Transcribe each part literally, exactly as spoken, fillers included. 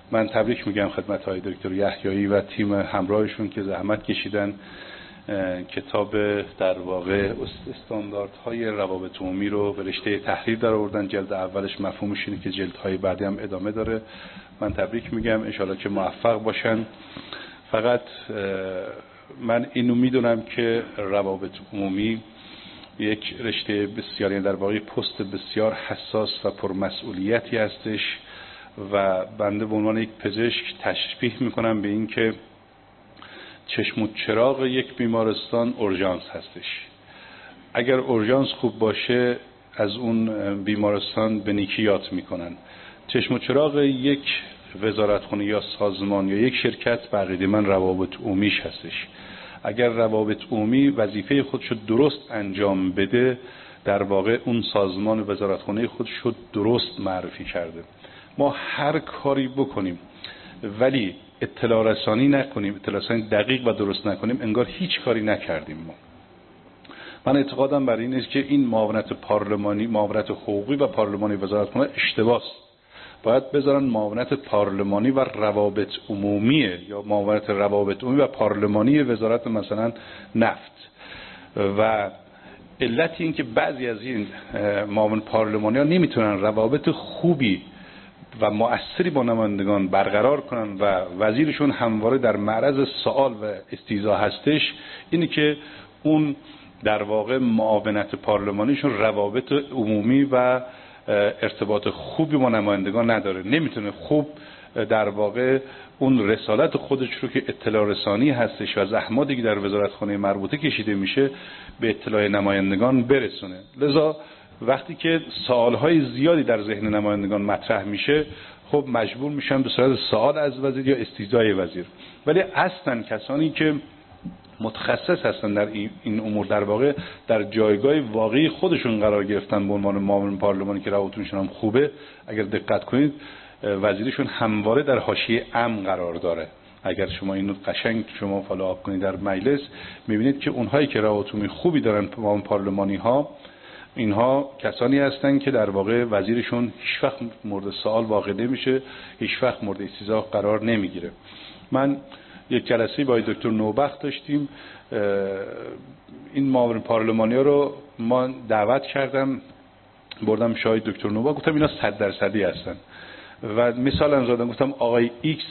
من تبریک میگم خدمت های دکتر یحیایی و تیم همراهشون که زحمت کشیدن کتاب در واقع استانداردهای روابط عمومی رو به رشته تحریر در آوردن. جلد اولش مفهومش اینه که جلدهای بعدی هم ادامه داره. من تبریک میگم، انشالله که موفق باشن. فقط من اینو میدونم که روابط عمومی یک رشته بسیار، یعنی در واقع پست بسیار حساس و پرمسئولیتی هستش و بنده به عنوان یک پزشک تشبیه میکنم به این که چشم و چراغ یک بیمارستان اورژانس هستش. اگر اورژانس خوب باشه از اون بیمارستان به نیکی یاد میکنن. چشم و چراغ یک وزارتخانه یا سازمان یا یک شرکت بقیده من روابط عمومیش هستش. اگر روابط عمومی وظیفه خودشو درست انجام بده، در واقع اون سازمان وزارتخانه خودشو درست معرفی کرده. ما هر کاری بکنیم ولی اطلاع رسانی نکنیم، اطلاع رسانی دقیق و درست نکنیم، انگار هیچ کاری نکردیم. ما من اعتقادم بر این است که این معاونت پارلمانی، معاونت حقوقی و پارلمانی وزارتخانه اشتباهه. باید بذارن معاونت پارلمانی و روابط عمومیه یا معاونت روابط عمومی و پارلمانی وزارت مثلا نفت. و علت این که بعضی از این معاون پارلمانی ها نمیتونن روابط خوبی و مؤثری با نمایندگان برقرار کنن و وزیرشون همواره در معرض سوال و استیضاح هستش، اینه که اون در واقع معاونت پارلمانیشون روابط عمومی و ارتباط خوبی با نمایندگان نداره. نمیتونه خوب در واقع اون رسالت خودش رو که اطلاع رسانی هستش و زحماتی که در وزارتخانه مربوطه کشیده میشه به اطلاع نمایندگان برسونه. لذا وقتی که سوالهای زیادی در ذهن نمایندگان مطرح میشه، خب مجبور میشن به صورت سوال از وزیر یا استیضاح وزیر. ولی اصلا کسانی که متخصص هستن در این امور در واقع در جایگاه واقعی خودشون قرار گرفتن به عنوان معاون پارلمانی که روابطشون هم خوبه، اگر دقت کنید وزیرشون همواره در حاشیه امن قرار داره. اگر شما اینو قشنگ شما فالوآپ کنید در مجلس، میبینید که اونهایی که روابط خوبی دارن معاون پارلمانی ها، اینها کسانی هستن که در واقع وزیرشون هیچ وقت مورد سوال واقع نمیشه، هیچ وقت مورد استیضاح قرار نمیگیره. من یک جلسه با دکتر نوبخت داشتیم، این معاون پارلمانی ها رو ما دعوت کردم، بردم شاهد دکتر نوبخت، گفتم اینا صد درصدی هستن و مثال هم زدم، گفتم آقای ایکس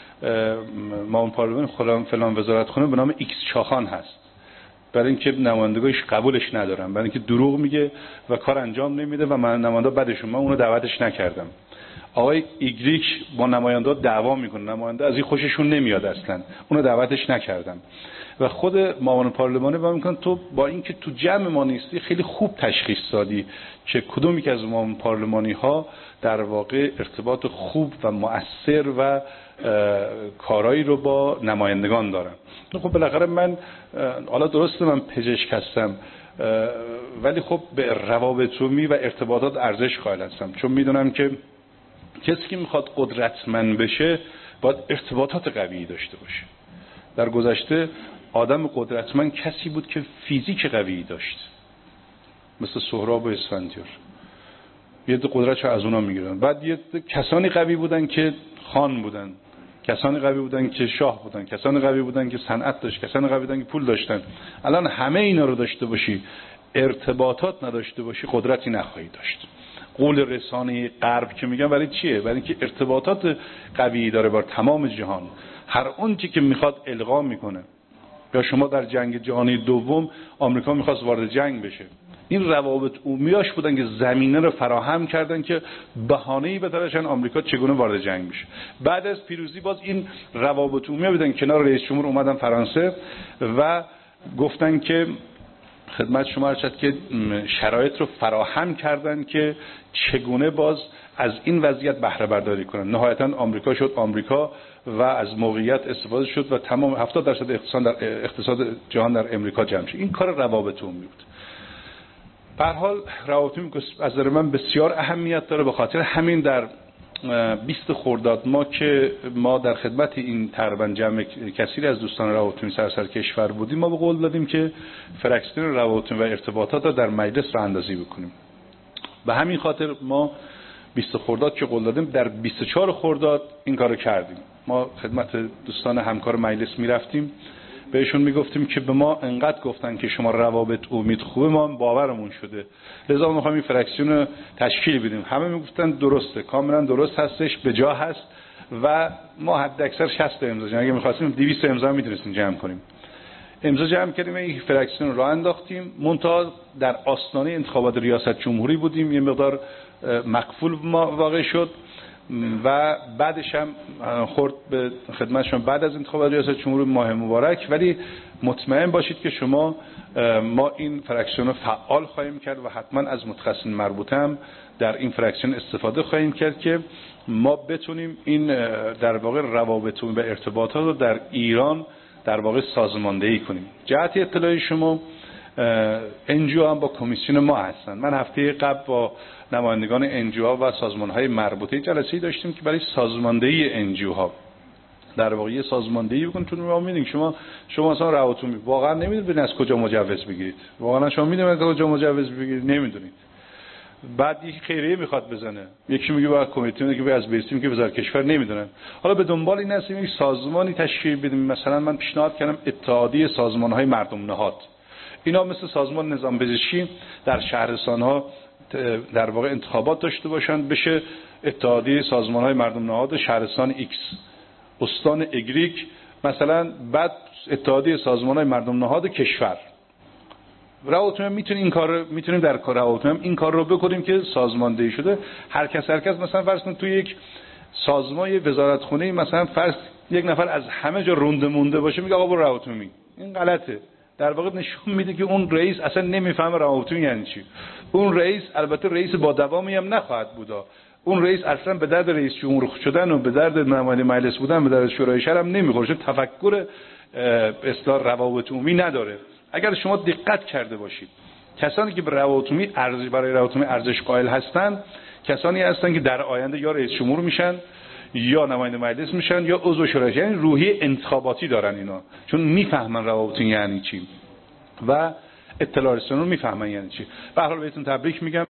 معاون پارلمانی فلان فلان وزارتخانه به نام ایکس چاخان هست، برای اینکه نمایندگانش قبولش ندارن، برای اینکه دروغ میگه و کار انجام نمیده و من نماینده بعدشون من اونو دعوتش نکردم. آقای ایگریک با نماینده دعوا میکنه، نماینده از این خوششون نمیاد اصلا، اونو دعوتش نکردم. و خود معاون پارلمانی با میگن تو با اینکه تو جمع ما نیستی خیلی خوب تشخیص دادی که کدومی که از معاون پارلمانی ها در واقع ارتباط خوب و مؤثر و کارایی رو با نمایندگان دارن. خب بالاخره من حالا درسته من پزشک هستم ولی خب به روابط عمومی و ارتباطات ارزش قائل هستم، چون میدونم که کسی که میخواد قدرتمند بشه باید ارتباطات قوی داشته باشه. در گذشته آدم قدرتمند کسی بود که فیزیک قوی داشت، مثل سهراب و اسفندیار، یه قدرتشو از اونا میگیرن. بعد یه کسانی قوی بودن که خان بودن، کسانی قوی بودن که شاه بودن، کسانی قوی بودن که صنعت داشت، کسانی قوی بودن که پول داشتن. الان همه اینا رو داشته باشی ارتباطات نداشته باشی قدرتی نخواهی داشت. قول رسانه غرب که میگن برای چیه؟ برای اینکه ارتباطات قوی داره با تمام جهان، هر اون چی که میخواد القا میکنه. یا شما در جنگ جهانی دوم آمریکا میخواست وارد جنگ بشه، این روابط عمومیاش بودن که زمینه رو فراهم کردن که بهانه‌ای بتراشن آمریکا چگونه وارد جنگ بشه. بعد از پیروزی باز این روابط عمومی بودن، کنار رئیس جمهور اومدن فرانسه و گفتن که خدمت شما عرض شد که شرایط رو فراهم کردن که چگونه باز از این وضعیت بهره برداری کنن. نهایتا آمریکا شد آمریکا و از موقعیت استفاده شد و تمام هفتاد درصد اقتصاد در اقتصاد جهان در امریکا جمع شد. این کار روابط عمومی بود. به هر حال روابط عمومی از نظر من بسیار اهمیت داره، به خاطر همین در بیست خرداد ما که ما در خدمت این تقریبا جمع کثیری از دوستان روابط عمومی سراسر کشور بودیم، ما به قول دادیم که فرکسیون روابط عمومی و ارتباطات رو در مجلس راه اندازی بکنیم. به همین خاطر ما بیست خرداد که قول دادیم در بیست و چهار خرداد این کارو کردیم. ما خدمت دوستان همکار مجلس میرفتیم بهشون میگفتیم که به ما انقدر گفتن که شما روابط امید خوبه، ما باورمون شده، لذا ما میخوایم این فرکسیون رو تشکیل بدیم. همه میگفتن درسته، کاملا درست هستش، به جا هست و ما حد اکثر شصت امضا جمع، اگه می‌خواستیم دویست امضا میتونستیم جمع کنیم. امضا جمع کردیم، این فرکسیون رو راه انداختیم. منتها در آستانه انتخابات ریاست جمهوری بودیم، یه مقدار مقفول ما واقع شد و بعدش هم خورد به خدمتشون بعد از انتخابات ریاست جمهوری ماه مبارک. ولی مطمئن باشید که شما ما این فرکسیون رو فعال خواهیم کرد و حتما از متخصصین مربوطه هم در این فرکسیون استفاده خواهیم کرد که ما بتونیم این در واقع روابط و ارتباطات رو در ایران در واقع سازماندهی کنیم. جهت اطلاعی شما، انجیو هم با کمیسیون ما هستن. من هفته قبل با نمایندگان انجیو ها و سازمان های مربوطه جلسه‌ای داشتیم که برای سازماندهی انجیو ها در واقع سازماندهی بکنیم. چون ما می‌بینیم شما شما مثلا روابطتون واقعا نمی‌دونید از کجا مجوز بگیرید، واقعا شما می‌دونید از کجا مجوز بگیرید نمی‌دونید. بعد یک خیریه میخواد بزنه، یکی میگه باید کمیته که از بیرسیم که وزارت کشور نمیدونن. حالا به دنبال این هستیم یک سازمانی تشکیل بدیم. مثلا من پیشنهاد کردم اتحادیه سازمان‌های مردم نهاد، اینا مثل سازمان نظام پزشکی در شهرستان‌ها در واقع انتخابات داشته باشن، بشه اتحادیه سازمان‌های مردم نهاد شهرستان ایکس، استان اگریک مثلا، بعد اتحادیه سازمان‌های مردم نهاد کشور. روابط میتونیم این کار میتونیم در کار روابط این کار رو بکنیم که سازماندهی شده. هر کس هر کس مثلا فرض کنید توی یک سازمان وزارتخونه مثلا فرض یک نفر از همه جا رونده مونده باشه، میگه آقا برو روابط عمومی. این غلطه. در واقع نشون میده که اون رئیس اصلا نمیفهمه روابط یعنی چی. اون رئیس البته رئیس با دوامی هم نخواهد بودا. اون رئیس اصلا به درد رئیس جمهور شدن و به درد نماینده مجلس بودن، به درد شورای شهر هم نمیخوره، چون تفکر اصلاح روابط عمومی نداره. اگر شما دقت کرده باشید، کسانی که به روابط عمومی ارزش برای روابط عمومی ارزش قائل هستند، کسانی هستند که در آینده یا رئیس جمهور میشن یا نماینده مجلس میشن یا عضو شورای شهر. یعنی روحیه انتخاباتی دارن اینا، چون میفهمن روابط یعنی چی و اطلاع رسانی رو میفهمن یعنی چی. به هر حال بهتون تبریک میگم.